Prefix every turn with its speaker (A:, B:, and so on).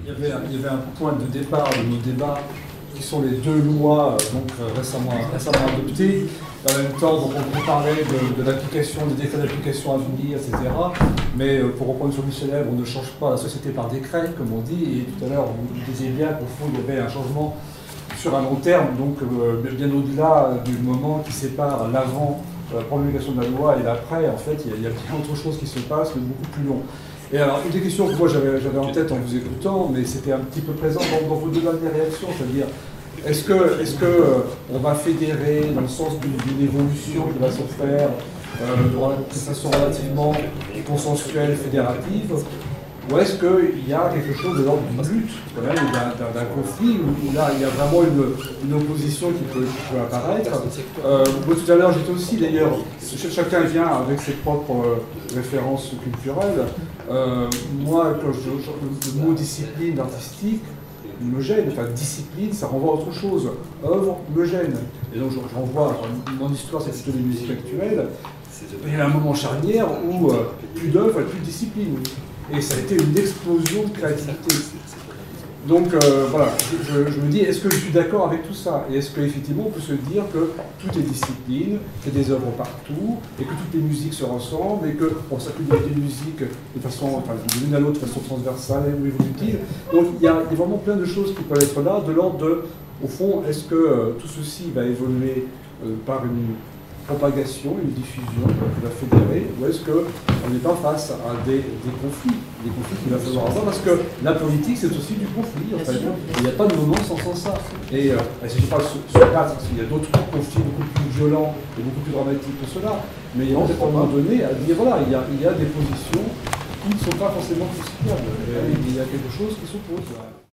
A: il y avait un point de départ de nos débats qui sont les deux lois récemment adoptées. En même temps, donc, on parlait de l'application, des décrets d'application à venir, etc. Mais pour reprendre sur Michel Èvre, on ne change pas la société par décret, comme on dit. Et tout à l'heure, vous disiez bien qu'au fond, il y avait un changement sur un long terme, donc bien au-delà du moment qui sépare l'avant, la promulgation de la loi et l'après. En fait, il y a bien autre chose qui se passe, mais beaucoup plus long. Et alors, une des questions que moi j'avais en tête en vous écoutant, mais c'était un petit peu présent dans vos deux dernières réactions, c'est-à-dire, est-ce que on va fédérer dans le sens d'une évolution qui va se faire de façon relativement consensuelle, fédérative, ou est-ce qu'il y a quelque chose de l'ordre d'une lutte, quand même, d'un conflit, où là il y a vraiment une opposition qui peut apparaître. Moi tout à l'heure j'étais aussi d'ailleurs, chacun vient avec ses propres références culturelles. Moi, quand le mot discipline artistique me gêne, enfin discipline ça renvoie à autre chose, œuvre me gêne. Et donc je renvoie, mon histoire c'est plutôt des musiques actuelles, il y a un moment charnière où plus d'œuvre et plus de discipline. Et ça a été une explosion de créativité. Donc voilà, je me dis, est-ce que je suis d'accord avec tout ça? Et est-ce qu'effectivement on peut se dire que tout est discipline, qu'il y a des œuvres partout, et que toutes les musiques se ressemblent, et qu'on s'appuie des musiques de façon, enfin, de l'une à l'autre de façon transversale ou évolutive. Donc il y a vraiment plein de choses qui peuvent être là, de l'ordre de, au fond, est-ce que tout ceci va évoluer par une propagation, une diffusion qui va fédérer, ou est-ce qu'on n'est pas face à des conflits qu'il va falloir avoir, parce que la politique c'est aussi du conflit, en fait. Il n'y a pas de moment sans ça. Et si je parle sur quatre, parce qu'il y a d'autres conflits beaucoup plus violents et beaucoup plus dramatiques que cela, mais il y a peut-être un moment donné à dire, voilà, il y a des positions qui ne sont pas forcément conciliables, il y a quelque chose qui s'oppose.